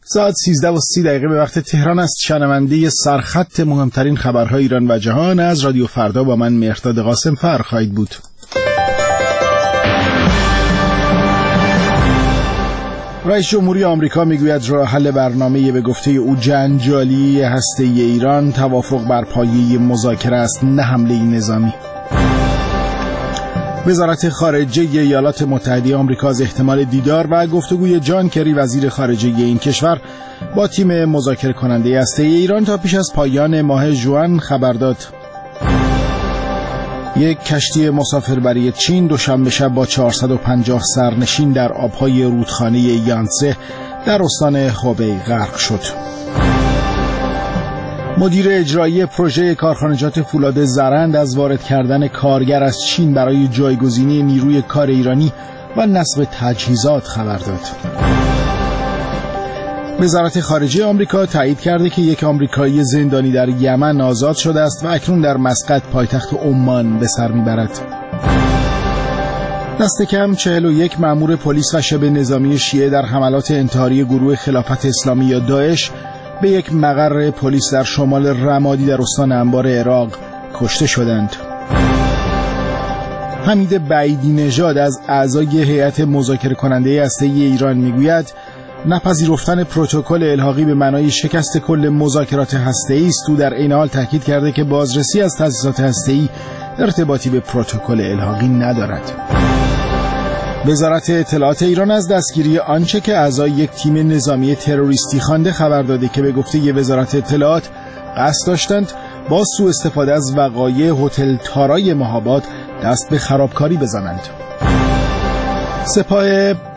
ساعت 13:30 به وقت تهران است. شنونده سرخط مهمترین خبرهای ایران و جهان از رادیو فردا با من مهرداد قاسم فر خواهید بود. رئیس جمهوری آمریکا میگوید راه حل برنامه به گفته او جنجالی هسته‌ای ایران توافق بر پایه مذاکره است، نه حمله نظامی. وزارت خارجه ایالات متحده آمریکا از احتمال دیدار و گفتگوی جان کری وزیر خارجه این کشور با تیم مذاکره کننده هسته‌ای ایران تا پیش از پایان ماه ژوئن خبر داد. یک کشتی مسافربری چین دوشنبه شب با 450 سرنشین در آبهای رودخانه یانسه در استان هوبی غرق شد. مدیر اجرایی پروژه کارخانجات فولاد زرند از وارد کردن کارگر از چین برای جایگزینی نیروی کار ایرانی و نصب تجهیزات خبر داد. وزارت خارجه آمریکا تایید کرده که یک آمریکایی زندانی در یمن آزاد شده است و اکنون در مسقط پایتخت عمان به سر میبرد. دست کم 41 مأمور پلیس و شبه نظامی شیعه در حملات انتحاری گروه خلافت اسلامی یا داعش به یک مقر پلیس در شمال رمادی در استان انبار عراق کشته شدند. حمید بعیدی نژاد از اعضای هیئت مذاکره کننده هسته‌ای ایران میگوید نپذیرفتن پروتکل الحاقی به معنای شکست کل مذاکرات هسته‌ای است. او در این حال تاکید کرده که بازرسی از تأسیسات هسته‌ای ارتباطی به پروتکل الحاقی ندارد. وزارت اطلاعات ایران از دستگیری آنچه که اعضای یک تیم نظامی تروریستی خوانده خبر داده که به گفته وزارت اطلاعات قصد داشتند با سوء استفاده از وقایع هتل تارای مهاباد دست به خرابکاری بزنند. سپاه